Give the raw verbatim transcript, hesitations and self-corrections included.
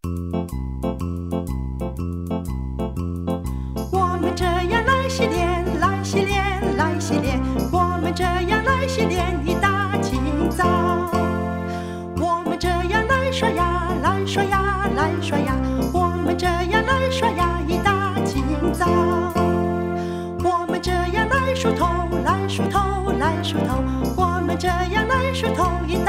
我们这样来洗脸，来洗脸，来洗脸，我们这样来洗脸一大清早。我们这样来刷牙，来刷牙，来刷牙，我们这样来刷牙一大清早。我们这样来梳头，来梳头，来梳头，我们这样来梳头一大